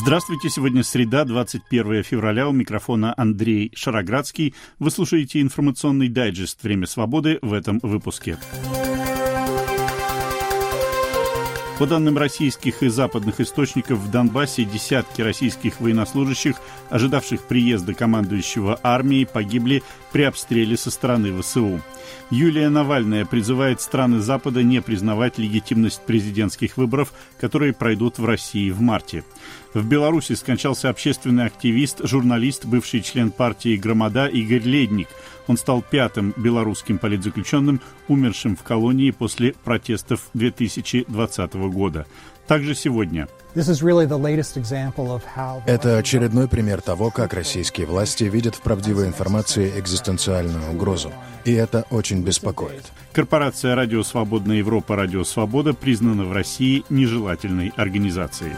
Здравствуйте, сегодня среда, 21 февраля, у микрофона Андрей Шароградский. Вы слушаете информационный дайджест «Время свободы» в этом выпуске. По данным российских и западных источников, в Донбассе десятки российских военнослужащих, ожидавших приезда командующего армией, погибли при обстреле со стороны ВСУ. Юлия Навальная призывает страны Запада не признавать легитимность президентских выборов, которые пройдут в России в марте. В Беларуси скончался общественный активист, журналист, бывший член партии «Громада» Игорь Ледник. Он стал пятым белорусским политзаключенным, умершим в колонии после протестов 2020 года. Также сегодня. Это очередной пример того, как российские власти видят в правдивой информации экзистенциальную угрозу. И это очень беспокоит. Корпорация «Радио Свободная Европа» «Радио Свобода» признана в России нежелательной организацией.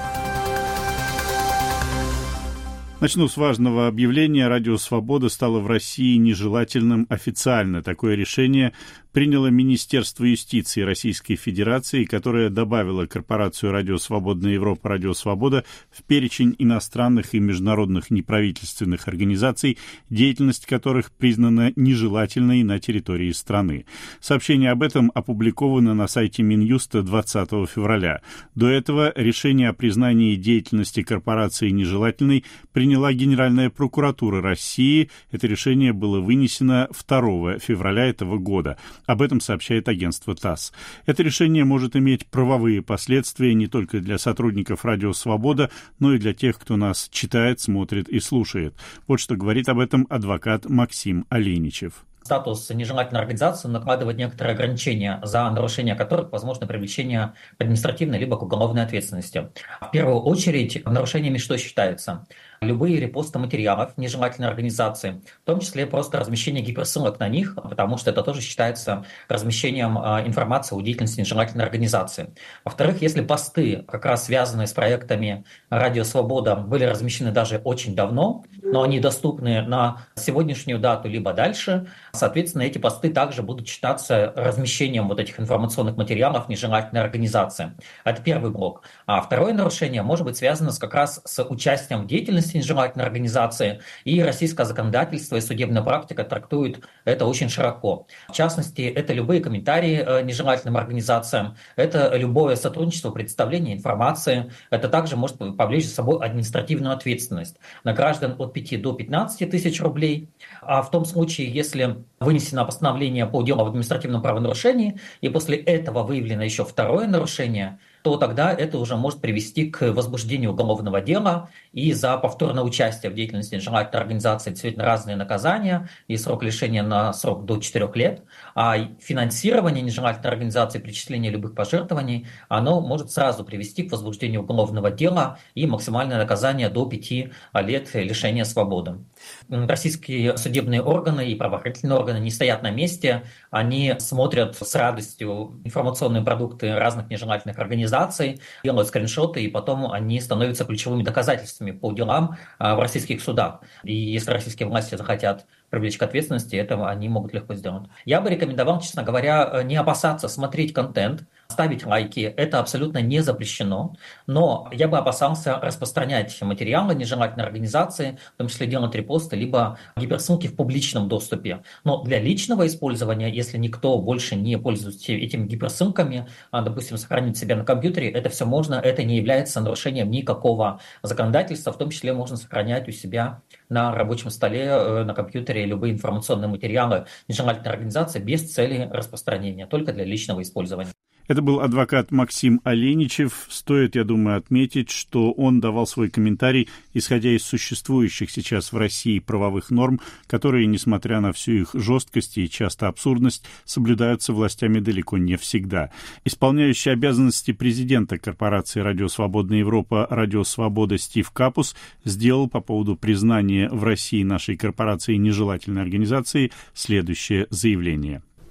Начну с важного объявления. «Радио Свобода» стало в России нежелательным официально. Такое решение приняло Министерство юстиции Российской Федерации, которое добавило корпорацию «Радио Свободная Европа» «Радио Свобода» в перечень иностранных и международных неправительственных организаций, деятельность которых признана нежелательной на территории страны. Сообщение об этом опубликовано на сайте Минюста 20 февраля. До этого решение о признании деятельности корпорации нежелательной приняла Генеральная прокуратура России. Это решение было вынесено 2 февраля этого года. Об этом сообщает агентство ТАСС. Это решение может иметь правовые последствия не только для сотрудников «Радио Свобода», но и для тех, кто нас читает, смотрит и слушает. Вот что говорит об этом адвокат Максим Оленичев. Статус нежелательной организации накладывает некоторые ограничения, за нарушение которых возможно привлечение к административной либо к уголовной ответственности. В первую очередь нарушениями что считается? Любые репосты материалов нежелательной организации, в том числе просто размещение гиперссылок на них, потому что это тоже считается размещением информации о деятельности нежелательной организации. Во-вторых, если посты, как раз связанные с проектами «Радио Свобода», были размещены даже очень давно, но они доступны на сегодняшнюю дату либо дальше, соответственно, эти посты также будут считаться размещением вот этих информационных материалов нежелательной организации. Это первый блок. А второе нарушение может быть связано как раз с участием в деятельности нежелательной организации, и российское законодательство и судебная практика трактуют это очень широко. В частности, это любые комментарии нежелательным организациям, это любое сотрудничество, представление информации, это также может повлечь за собой административную ответственность на граждан от 5 до 15 тысяч рублей, а в том случае, если вынесено постановление по делу об административном правонарушении, и после этого выявлено еще второе нарушение, то тогда это уже может привести к возбуждению уголовного дела, и за повторное участие в деятельности нежелательной организации действительно разные наказания, и срок лишения на срок до 4 лет, а финансирование нежелательной организации, причисление любых пожертвований, оно может сразу привести к возбуждению уголовного дела и максимальное наказание до 5 лет лишения свободы. Российские судебные органы и правоохранительные органы не стоят на месте, они смотрят с радостью информационные продукты разных нежелательных организаций, делают скриншоты, и потом они становятся ключевыми доказательствами по делам в российских судах. И если российские власти захотят привлечь к ответственности, это они могут легко сделать. Я бы рекомендовал, честно говоря, не опасаться смотреть контент, ставить лайки, это абсолютно не запрещено, но я бы опасался распространять материалы нежелательной организации, в том числе делать репосты, либо гиперссылки в публичном доступе. Но для личного использования, если никто больше не пользуется этими гиперссылками, допустим, сохранить себя на компьютере, это все можно, это не является нарушением никакого законодательства, в том числе можно сохранять у себя на рабочем столе, на компьютере любые информационные материалы нежелательной организации без цели распространения, только для личного использования. Это был адвокат Максим Оленичев. Стоит, я думаю, отметить, что он давал свой комментарий, исходя из существующих сейчас в России правовых норм, которые, несмотря на всю их жесткость и часто абсурдность, соблюдаются властями далеко не всегда. Исполняющий обязанности президента корпорации «Радио Свободная Европа» «Радио Свобода» Стив Капус сделал по поводу признания в России нашей корпорации нежелательной организации следующее заявление.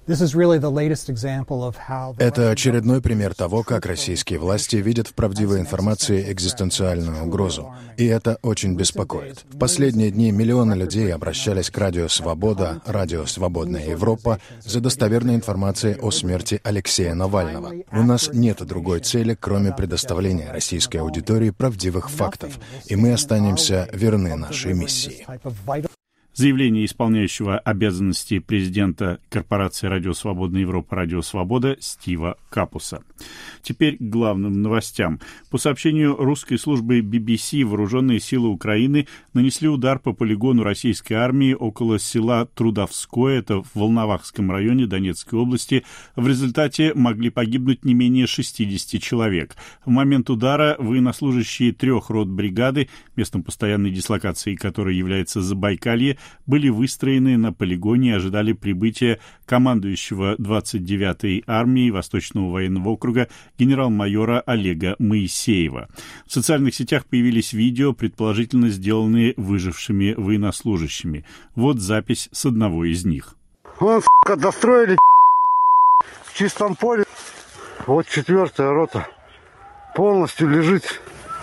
Это очередной пример того, как российские власти видят в правдивой информации экзистенциальную угрозу. И это очень беспокоит. В последние дни миллионы людей обращались к Радио Свобода, Радио Свободная Европа за достоверной информацией о смерти Алексея Навального. У нас нет другой цели, кроме предоставления российской аудитории правдивых фактов, и мы останемся верны нашей миссии. Заявление исполняющего обязанности президента корпорации «Радио Свободная Европа» «Радио Свобода» Стива Капуса. Теперь к главным новостям. По сообщению русской службы BBC, вооруженные силы Украины нанесли удар по полигону российской армии около села Трудовское, это в Волновахском районе Донецкой области. В результате могли погибнуть не менее 60 человек. В момент удара военнослужащие 3 рот бригады, местом постоянной дислокации которой является Забайкалье, были выстроены на полигоне и ожидали прибытия командующего 29-й армией Восточного военного округа генерал-майора Олега Моисеева. В социальных сетях появились видео, предположительно сделанные выжившими военнослужащими. Вот запись с одного из них. Вон, достроили в чистом поле. Вот 4-я рота полностью лежит.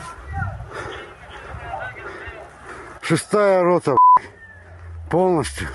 6-я рота полностью.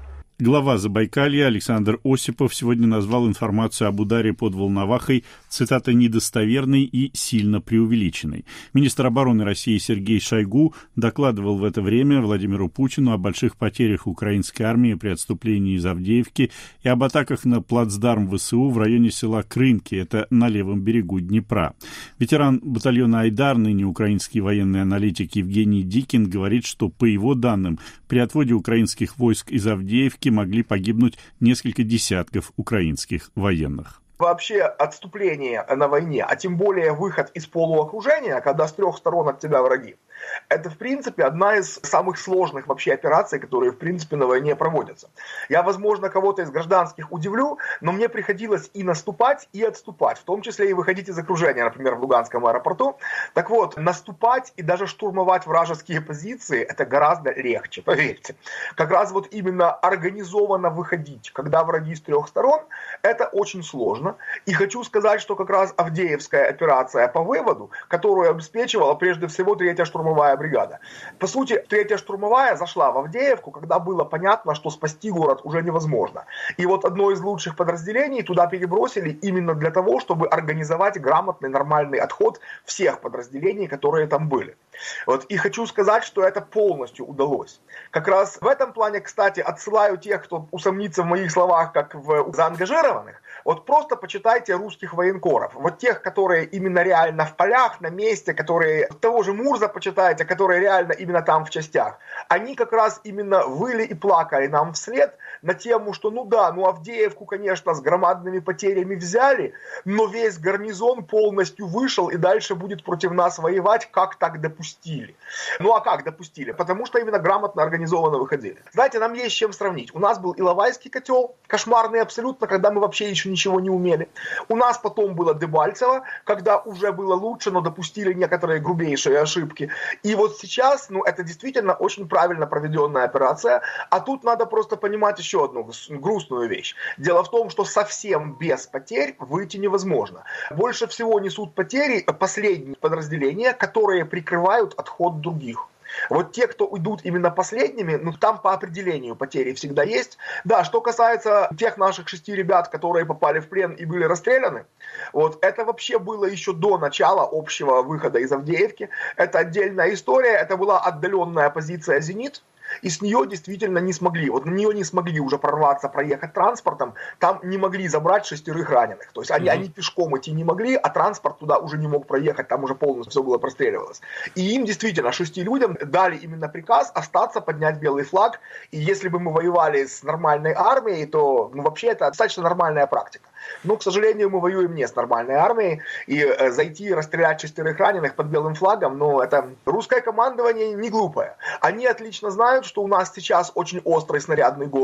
Глава Забайкалья Александр Осипов сегодня назвал информацию об ударе под Волновахой, цитата, «недостоверной и сильно преувеличенной». Министр обороны России Сергей Шойгу докладывал в это время Владимиру Путину о больших потерях украинской армии при отступлении из Авдеевки и об атаках на плацдарм ВСУ в районе села Крынки, это на левом берегу Днепра. Ветеран батальона «Айдар», ныне украинский военный аналитик Евгений Дикин, говорит, что, по его данным, при отводе украинских войск из Авдеевки могли погибнуть несколько десятков украинских военных. Вообще отступление на войне, а тем более выход из полуокружения, когда с 3 сторон от тебя враги, это, в принципе, одна из самых сложных вообще операций, которые, в принципе, на войне проводятся. Я, возможно, кого-то из гражданских удивлю, но мне приходилось и наступать, и отступать, в том числе и выходить из окружения, например, в Луганском аэропорту. Так вот, наступать и даже штурмовать вражеские позиции, это гораздо легче, поверьте. Как раз вот именно организованно выходить, когда враги с 3 сторон, это очень сложно. И хочу сказать, что как раз Авдеевская операция по выводу, которую обеспечивала прежде всего 3-я штурмовая бригада. По сути, 3-я штурмовая зашла в Авдеевку, когда было понятно, что спасти город уже невозможно. И вот одно из лучших подразделений туда перебросили именно для того, чтобы организовать грамотный, нормальный отход всех подразделений, которые там были. Вот. И хочу сказать, что это полностью удалось. Как раз в этом плане, кстати, отсылаю тех, кто усомнится в моих словах, как в заангажированных. Вот просто почитайте русских военкоров. Вот тех, которые именно реально в полях, на месте, которые того же Мурза почитайте, которые реально именно там в частях. Они как раз именно выли и плакали нам вслед на тему, что Авдеевку, конечно, с громадными потерями взяли, но весь гарнизон полностью вышел и дальше будет против нас воевать. Как так допустили? А как допустили? Потому что именно грамотно, организованно выходили. Знаете, нам есть с чем сравнить. У нас был Иловайский котел, кошмарный абсолютно, когда мы вообще еще ничего не умели. У нас потом было Дебальцево, когда уже было лучше, но допустили некоторые грубейшие ошибки. И вот сейчас, это действительно очень правильно проведенная операция. А тут надо просто понимать еще одну грустную вещь. Дело в том, что совсем без потерь выйти невозможно. Больше всего несут потери последние подразделения, которые прикрывают отход других. Вот те, кто уйдут именно последними, там по определению потери всегда есть. Да, что касается тех наших 6 ребят, которые попали в плен и были расстреляны, вот это вообще было еще до начала общего выхода из Авдеевки. Это отдельная история, это была отдаленная позиция «Зенит». И с нее действительно не смогли. Вот на нее не смогли уже прорваться, проехать транспортом. Там не могли забрать 6 раненых. То есть они пешком идти не могли, а транспорт туда уже не мог проехать. Там уже полностью все было простреливалось. И им действительно, 6 людям дали именно приказ остаться, поднять белый флаг. И если бы мы воевали с нормальной армией, то вообще это достаточно нормальная практика. Но, к сожалению, мы воюем не с нормальной армией. И зайти и расстрелять 6 раненых под белым флагом, это русское командование не глупое. Они отлично знают, что у нас сейчас очень острый снарядный голод.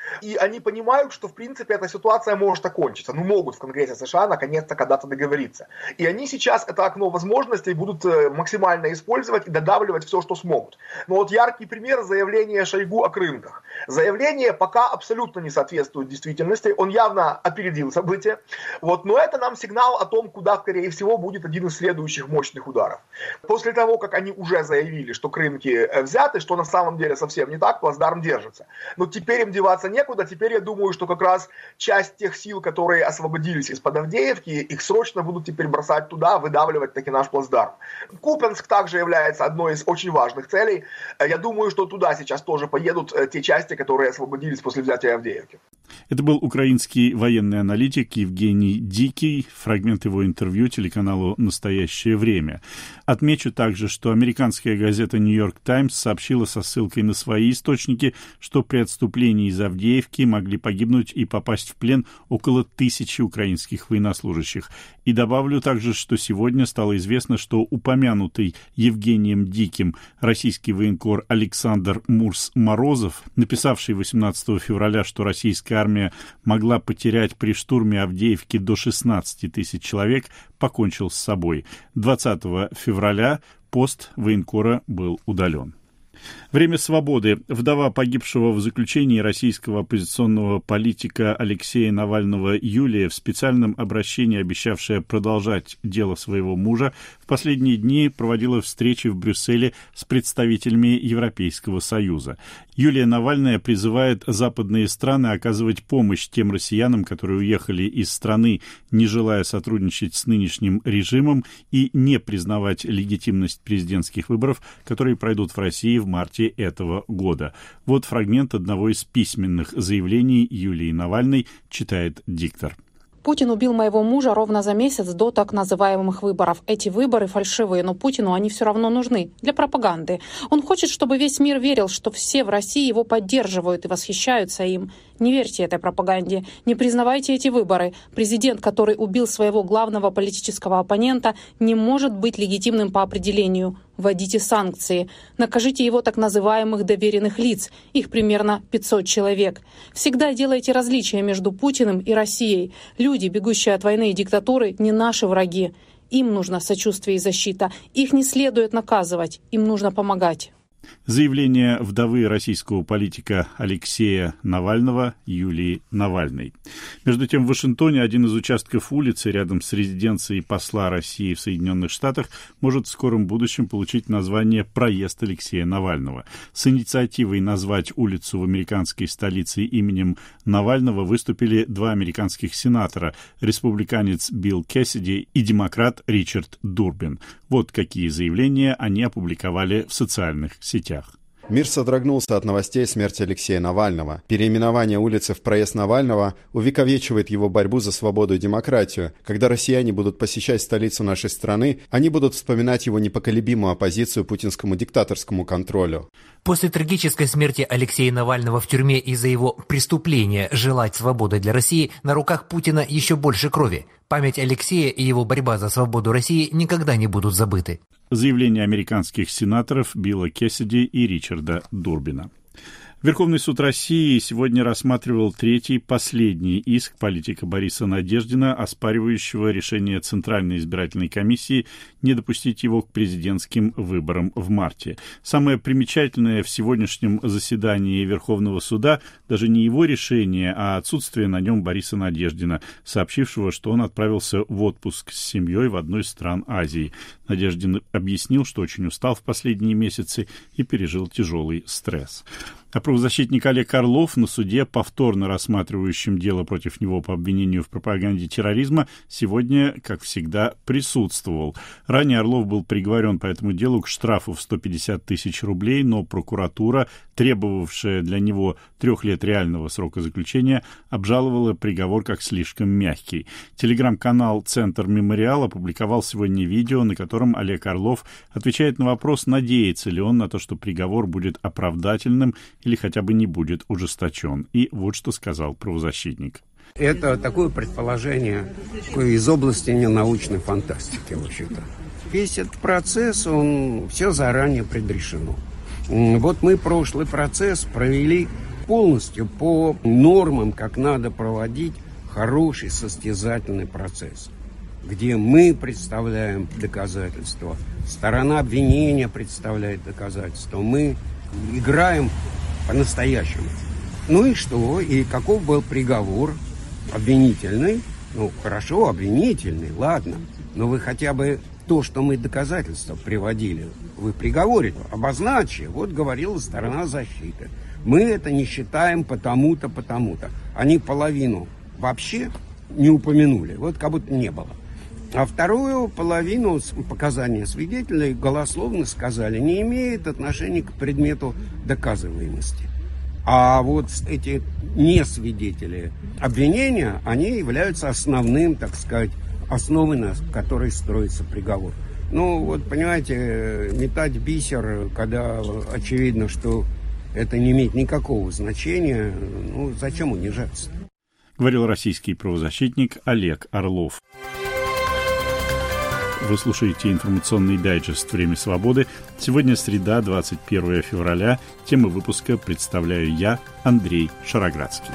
И они понимают, что, в принципе, эта ситуация может окончиться. Ну, могут в Конгрессе США наконец-то когда-то договориться. И они сейчас это окно возможностей будут максимально использовать и додавливать все, что смогут. Но вот яркий пример — заявление Шойгу о рынках. Заявление пока абсолютно не соответствует действительности. Он явно опередил события. Вот. Но это нам сигнал о том, куда, скорее всего, будет один из следующих мощных ударов. После того, как они уже заявили, что рынки взяты, что на самом деле совсем не так, плацдарм держится. Но теперь им деваться некуда. Теперь я думаю, что как раз часть тех сил, которые освободились из-под Авдеевки, их срочно будут теперь бросать туда, выдавливать таки наш плацдарм. Купянск также является одной из очень важных целей. Я думаю, что туда сейчас тоже поедут те части, которые освободились после взятия Авдеевки. Это был украинский военный аналитик Евгений Дикий, фрагмент его интервью телеканалу «Настоящее время». Отмечу также, что американская газета «Нью-Йорк Таймс» сообщила со ссылкой на свои источники, что при отступлении из Авдеевки могли погибнуть и попасть в плен около 1000 украинских военнослужащих. И добавлю также, что сегодня стало известно, что упомянутый Евгением Диким российский военкор Александр Мурс-Морозов, написавший 18 февраля, что российская армия могла потерять при штурме Авдеевки до 16 тысяч человек, покончил с собой. 20 февраля пост военкора был удален. Время свободы. Вдова погибшего в заключении российского оппозиционного политика Алексея Навального Юлия, в специальном обращении обещавшая продолжать дело своего мужа, в последние дни проводила встречи в Брюсселе с представителями Европейского Союза. Юлия Навальная призывает западные страны оказывать помощь тем россиянам, которые уехали из страны, не желая сотрудничать с нынешним режимом и не признавать легитимность президентских выборов, которые пройдут в России в марте этого года. Вот фрагмент одного из письменных заявлений Юлии Навальной, читает диктор. Путин убил моего мужа ровно за месяц до так называемых выборов. Эти выборы фальшивые, но Путину они все равно нужны для пропаганды. Он хочет, чтобы весь мир верил, что все в России его поддерживают и восхищаются им. Не верьте этой пропаганде, не признавайте эти выборы. Президент, который убил своего главного политического оппонента, не может быть легитимным по определению. Вводите санкции. Накажите его так называемых доверенных лиц. Их примерно 500 человек. Всегда делайте различия между Путиным и Россией. Люди, бегущие от войны и диктатуры, не наши враги. Им нужно сочувствие и защита. Их не следует наказывать. Им нужно помогать. Заявление вдовы российского политика Алексея Навального Юлии Навальной. Между тем, в Вашингтоне один из участков улицы рядом с резиденцией посла России в Соединенных Штатах может в скором будущем получить название «Проезд Алексея Навального». С инициативой назвать улицу в американской столице именем Навального выступили два американских сенатора, республиканец Билл Кэссиди и демократ Ричард Дурбин. Вот какие заявления они опубликовали в социальных сетях. Мир содрогнулся от новостей смерти Алексея Навального. Переименование улицы в «Проезд Навального» увековечивает его борьбу за свободу и демократию. Когда россияне будут посещать столицу нашей страны, они будут вспоминать его непоколебимую оппозицию путинскому диктаторскому контролю. После трагической смерти Алексея Навального в тюрьме из-за его преступления желать свободы для России на руках Путина еще больше крови. Память Алексея и его борьба за свободу России никогда не будут забыты. Заявление американских сенаторов Билла Кэссиди и Ричарда Дурбина. Верховный суд России сегодня рассматривал третий, последний иск политика Бориса Надеждина, оспаривающего решение Центральной избирательной комиссии не допустить его к президентским выборам в марте. Самое примечательное в сегодняшнем заседании Верховного суда даже не его решение, а отсутствие на нем Бориса Надеждина, сообщившего, что он отправился в отпуск с семьей в одной из стран Азии. Надеждин объяснил, что очень устал в последние месяцы и пережил тяжелый стресс. А правозащитник Олег Орлов на суде, повторно рассматривающем дело против него по обвинению в пропаганде терроризма, сегодня, как всегда, присутствовал. Ранее Орлов был приговорен по этому делу к штрафу в 150 тысяч рублей, но прокуратура, требовавшая для него 3 лет реального срока заключения, обжаловала приговор как слишком мягкий. Телеграм-канал «Центр Мемориал» опубликовал сегодня видео, на котором Олег Орлов отвечает на вопрос, надеется ли он на то, что приговор будет оправдательным или хотя бы не будет ужесточен. И вот что сказал правозащитник. Это такое предположение из области ненаучной фантастики, вообще-то. Весь этот процесс, он все заранее предрешено. Вот мы прошлый процесс провели полностью по нормам, как надо проводить хороший состязательный процесс, где мы представляем доказательства, сторона обвинения представляет доказательства, мы играем по-настоящему. Ну и что? И каков был приговор? Обвинительный? Ну, хорошо, обвинительный, ладно. Но вы хотя бы то, что мы доказательства приводили, вы в приговоре обозначили. Вот говорила сторона защиты. Мы это не считаем потому-то, потому-то. Они половину вообще не упомянули, вот как будто не было. А вторую половину показания свидетелей голословно сказали, не имеет отношения к предмету доказываемости. А вот эти несвидетели обвинения, они являются основным, так сказать, основой, на которой строится приговор. Ну, вот, понимаете, метать бисер, когда очевидно, что это не имеет никакого значения, ну, зачем унижаться? Говорил российский правозащитник Олег Орлов. Вы слушаете информационный дайджест «Время свободы». Сегодня среда, 21 февраля. Тему выпуска представляю я, Андрей Шароградский.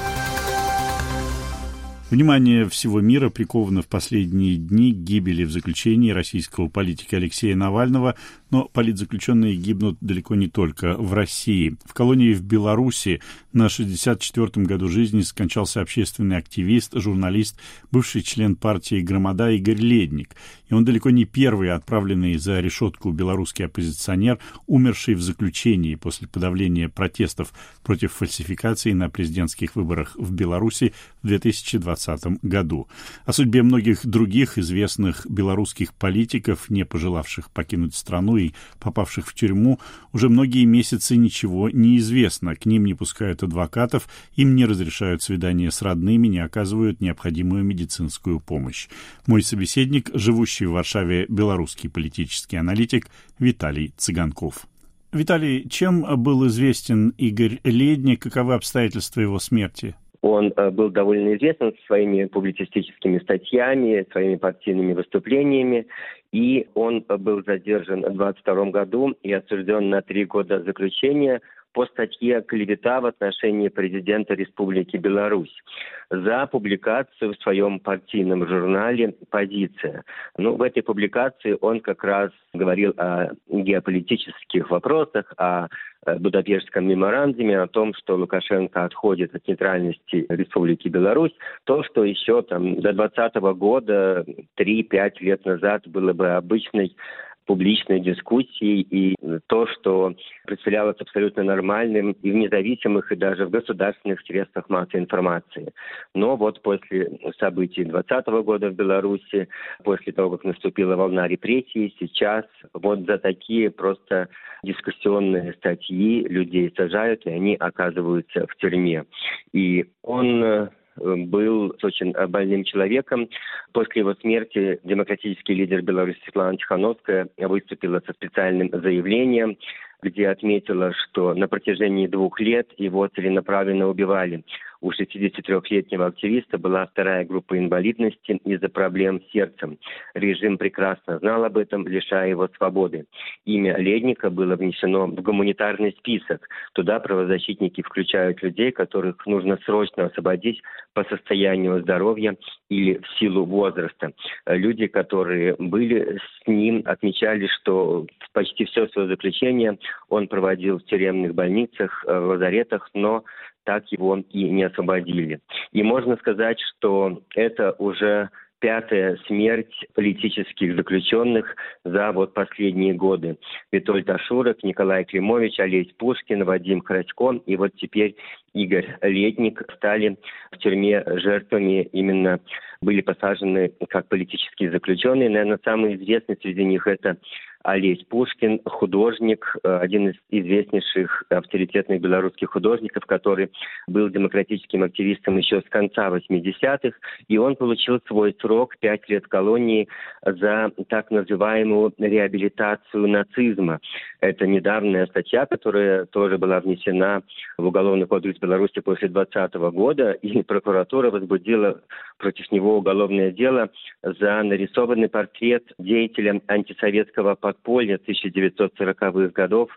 Внимание всего мира приковано в последние дни к гибели в заключении российского политика Алексея Навального, но политзаключенные гибнут далеко не только в России. В колонии в Беларуси на 64-м году жизни скончался общественный активист, журналист, бывший член партии «Громада» Игорь Ледник. И он далеко не первый отправленный за решетку белорусский оппозиционер, умерший в заключении после подавления протестов против фальсификации на президентских выборах в Беларуси в 2020 году. О судьбе многих других известных белорусских политиков, не пожелавших покинуть страну и попавших в тюрьму, уже многие месяцы ничего не известно. К ним не пускают адвокатов, им не разрешают свидания с родными, не оказывают необходимую медицинскую помощь. Мой собеседник, живущий в Варшаве белорусский политический аналитик Виталий Цыганков. Виталий, чем был известен Игорь Ледник, каковы обстоятельства его смерти? Он был довольно известен своими публицистическими статьями, своими партийными выступлениями, и он был задержан в 2022 году и осужден на 3 года заключения по статье «Клевета в отношении президента Республики Беларусь» за публикацию в своем партийном журнале «Позиция». Ну, в этой публикации он как раз говорил о геополитических вопросах, о Будапештском меморандуме, о том, что Лукашенко отходит от нейтральности Республики Беларусь, то, что еще там до 2020 года, 3-5 лет назад было бы обычной публичной дискуссии, и то, что представлялось абсолютно нормальным и в независимых, и даже в государственных средствах массовой информации. Но вот после событий 2020 года в Беларуси, после того, как наступила волна репрессий, сейчас вот за такие просто дискуссионные статьи людей сажают, и они оказываются в тюрьме. И он был очень больным человеком. После его смерти демократический лидер Беларуси Светлана Тихановская выступила со специальным заявлением, где отметила, что на протяжении 2 лет его целенаправленно убивали. У 63-летнего активиста была 2-я группа инвалидности из-за проблем с сердцем. Режим прекрасно знал об этом, лишая его свободы. Имя Ледника было внесено в гуманитарный список. Туда правозащитники включают людей, которых нужно срочно освободить по состоянию здоровья или в силу возраста. Люди, которые были с ним, отмечали, что почти все свое заключение он проводил в тюремных больницах, в лазаретах, но так его и не освободили. И можно сказать, что это уже 5-я смерть политических заключенных за вот последние годы. Витольд Ашурок, Николай Климович, Олесь Пушкин, Вадим Красько и вот теперь Игорь Ледник стали в тюрьме жертвами, именно были посажены как политические заключенные. Наверное, самый известный среди них это Олесь Пушкин, художник, один из известнейших авторитетных белорусских художников, который был демократическим активистом еще с конца 80-х, и он получил свой срок 5 лет колонии за так называемую реабилитацию нацизма. Это недавняя статья, которая тоже была внесена в Уголовный кодекс Беларуси после 2020 года, и прокуратура возбудила против него уголовное дело за нарисованный портрет деятеля антисоветского подполья 1940-х годов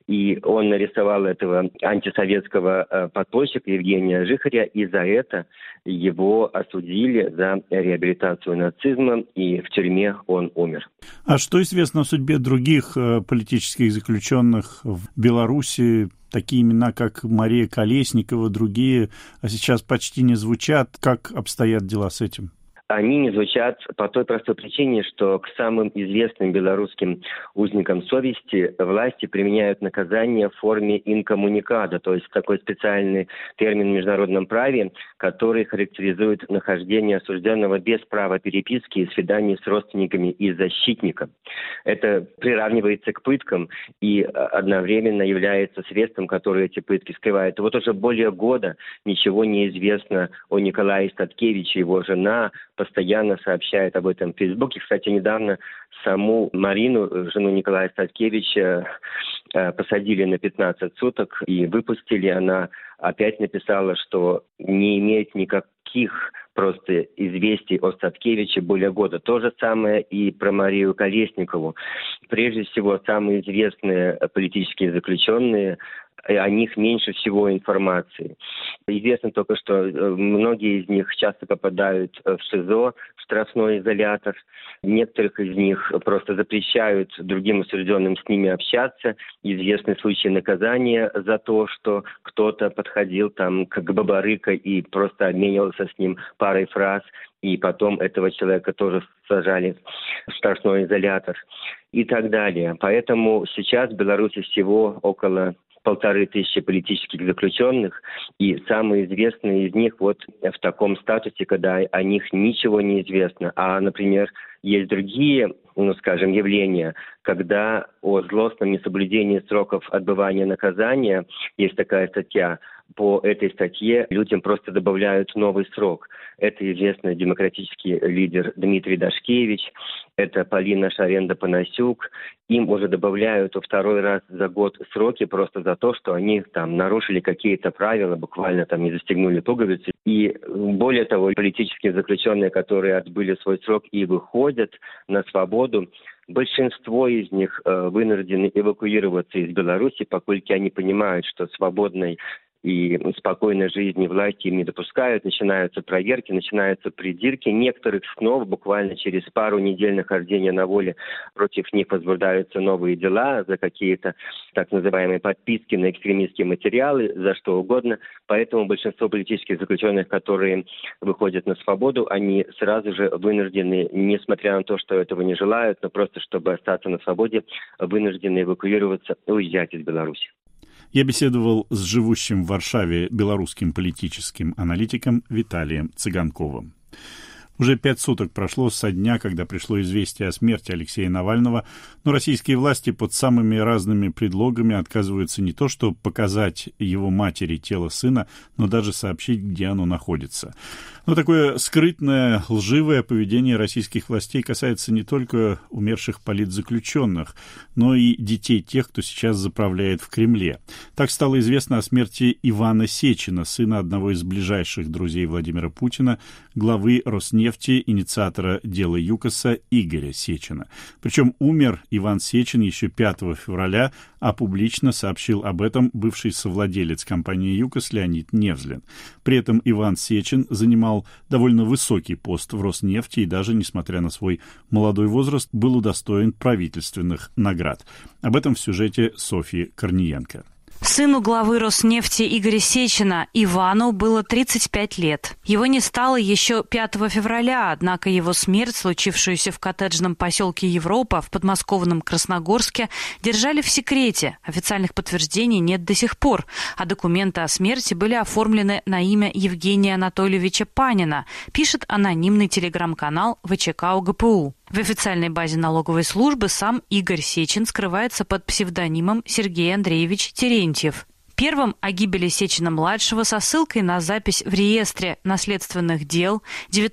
и он нарисовал этого антисоветского подпольщика Евгения Жихаря, и за это его осудили за реабилитацию нацизма, и в тюрьме он умер. А что известно о судьбе других политических заключенных в Беларуси? Такие имена, как Мария Колесникова, другие, а сейчас почти не звучат. Как обстоят дела с этим? Они не звучат по той простой причине, что к самым известным белорусским узникам совести власти применяют наказание в форме инкоммуникада, то есть такой специальный термин в международном праве, который характеризует нахождение осужденного без права переписки и свиданий с родственниками и защитником. Это приравнивается к пыткам и одновременно является средством, которое эти пытки скрывают. И вот уже более года ничего не известно о Николае Статкевиче, его жена постоянно сообщает об этом в Фейсбуке. Кстати, недавно саму Марину, жену Николая Статкевича, посадили на 15 суток и выпустили. Она опять написала, что не имеет никаких просто известий о Статкевиче более года. То же самое и про Марию Колесникову. Прежде всего, самые известные политические заключенные, о них меньше всего информации. Известно только, что многие из них часто попадают в ШИЗО, в штрафной изолятор. Некоторых из них просто запрещают другим осужденным с ними общаться. Известны случаи наказания за то, что кто-то подходил там к Бабарыка и просто обменивался с ним парой фраз, и потом этого человека тоже сажали в штрафной изолятор и так далее. Поэтому сейчас в Беларуси всего около 1500 политических заключенных, и самые известные из них вот в таком статусе, когда о них ничего не известно. А, например, есть другие, явления, когда о злостном несоблюдении сроков отбывания наказания, есть такая статья, по этой статье людям просто добавляют новый срок. Это известный демократический лидер Дмитрий Дашкевич, это Полина Шаренда-Панасюк. Им уже добавляют второй раз за год сроки просто за то, что они там нарушили какие-то правила, буквально там не застегнули пуговицы. И более того, политические заключенные, которые отбыли свой срок и выходят на свободу, большинство из них вынуждены эвакуироваться из Беларуси, поскольку они понимают, что свободной и спокойной жизни власти им не допускают, начинаются проверки, начинаются придирки. Некоторых снова буквально через пару недель нахождения на воле против них возбуждаются новые дела за какие-то так называемые подписки на экстремистские материалы, за что угодно. Поэтому большинство политических заключенных, которые выходят на свободу, они сразу же вынуждены, несмотря на то, что этого не желают, но просто чтобы остаться на свободе, вынуждены эвакуироваться, уезжать из Беларуси. Я беседовал с живущим в Варшаве белорусским политическим аналитиком Виталием Цыганковым. Уже 5 суток прошло со дня, когда пришло известие о смерти Алексея Навального, но российские власти под самыми разными предлогами отказываются не то что показать его матери тело сына, но даже сообщить, где оно находится. Но такое скрытное, лживое поведение российских властей касается не только умерших политзаключенных, но и детей тех, кто сейчас заправляет в Кремле. Так стало известно о смерти Ивана Сечина, сына одного из ближайших друзей Владимира Путина, главы Роснефти, инициатора дела ЮКОСа Игоря Сечина. Причем умер Иван Сечин еще 5 февраля, а публично сообщил об этом бывший совладелец компании ЮКОС Леонид Невзлин. При этом Иван Сечин занимал довольно высокий пост в Роснефти и даже, несмотря на свой молодой возраст, был удостоен правительственных наград. Об этом в сюжете Софьи Корниенко. Сыну главы Роснефти Игоря Сечина, Ивану, было 35 лет. Его не стало еще 5 февраля, однако его смерть, случившуюся в коттеджном поселке Европа в подмосковном Красногорске, держали в секрете. Официальных подтверждений нет до сих пор, а документы о смерти были оформлены на имя Евгения Анатольевича Панина, пишет анонимный телеграм-канал ВЧК ОГПУ. В официальной базе налоговой службы сам Игорь Сечин скрывается под псевдонимом Сергей Андреевич Терентьев. Первым о гибели Сечина-младшего со ссылкой на запись в реестре наследственных дел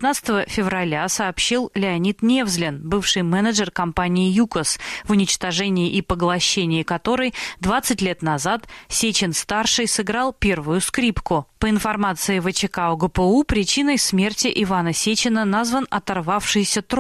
19 февраля сообщил Леонид Невзлин, бывший менеджер компании ЮКОС, в уничтожении и поглощении которой 20 лет назад Сечин-старший сыграл первую скрипку. По информации ВЧК ОГПУ, причиной смерти Ивана Сечина назван оторвавшийся тромб.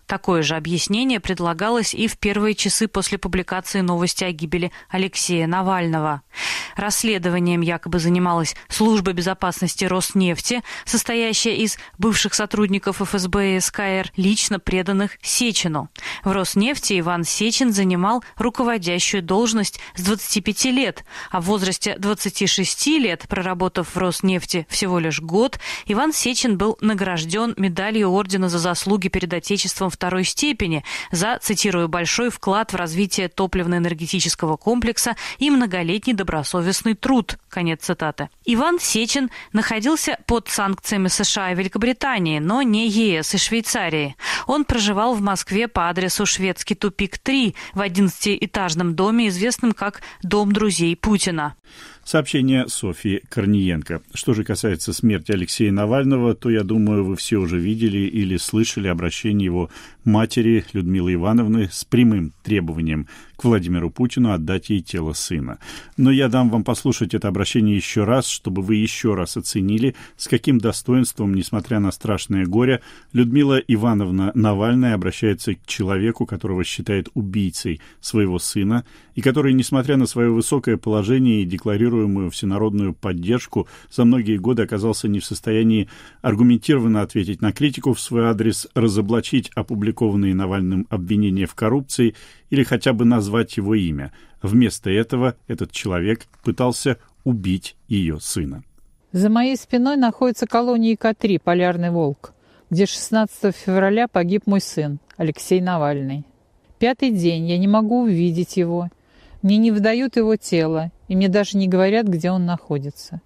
Такое же объяснение предлагалось и в первые часы после публикации новости о гибели Алексея Навального. Расследованием якобы занималась Служба безопасности Роснефти, состоящая из бывших сотрудников ФСБ и СКР, лично преданных Сечину. В Роснефти Иван Сечин занимал руководящую должность с 25 лет, а в возрасте 26 лет, проработав в Роснефти всего лишь год, Иван Сечин был награжден медалью Ордена за заслуги перед Отечеством второй степени за, цитирую, «большой вклад в развитие топливно-энергетического комплекса и многолетний добросовестный труд». Конец цитаты. Иван Сечин находился под санкциями США и Великобритании, но не ЕС и Швейцарии. Он проживал в Москве по адресу Шведский тупик 3 в 11-этажном доме, известном как «Дом друзей Путина». Сообщение Софьи Корниенко. Что же касается смерти Алексея Навального, то, я думаю, вы все уже видели или слышали обращение его матери Людмилы Ивановны с прямым требованием к Владимиру Путину отдать ей тело сына. Но я дам вам послушать это обращение еще раз, чтобы вы еще раз оценили, с каким достоинством, несмотря на страшное горе, Людмила Ивановна Навальная обращается к человеку, которого считает убийцей своего сына, и который, несмотря на свое высокое положение и декларируемую всенародную поддержку, за многие годы оказался не в состоянии аргументированно ответить на критику в свой адрес, разоблачить опубликованные Навальным обвинения в коррупции или хотя бы назвать его имя. Вместо этого этот человек пытался убить ее сына. За моей спиной находится колония ИК-3 «Полярный волк», где 16 февраля погиб мой сын Алексей Навальный. 5-й день я не могу увидеть его. Мне не выдают его тело, и мне даже не говорят, где он находится.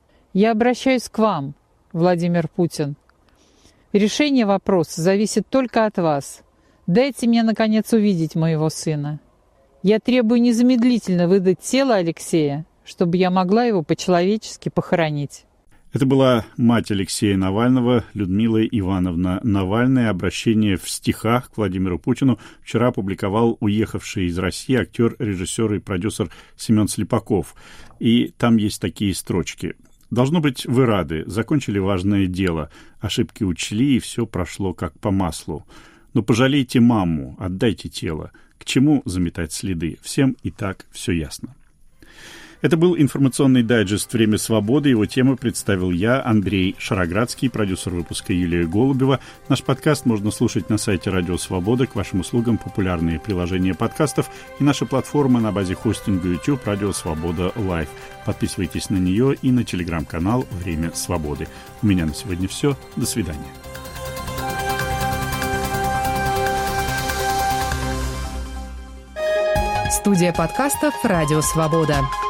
Я обращаюсь к вам, Владимир Путин. Решение вопроса зависит только от вас. Дайте мне, наконец, увидеть моего сына. Я требую незамедлительно выдать тело Алексея, чтобы я могла его по-человечески похоронить. Это была мать Алексея Навального, Людмила Ивановна Навальная. Обращение в стихах к Владимиру Путину вчера опубликовал уехавший из России актер, режиссер и продюсер Семен Слепаков. И там есть такие строчки. «Должно быть, вы рады, закончили важное дело, ошибки учли, и все прошло как по маслу. Но пожалейте маму, отдайте тело. К чему заметать следы? Всем и так все ясно». Это был информационный дайджест «Время свободы». Его тему представил я, Андрей Шароградский, продюсер выпуска Юлия Голубева. Наш подкаст можно слушать на сайте «Радио Свобода». К вашим услугам популярные приложения подкастов и наша платформа на базе хостинга YouTube «Радио Свобода Лайв». Подписывайтесь на нее и на телеграм-канал «Время свободы». У меня на сегодня все. До свидания. Студия подкастов «Радио Свобода».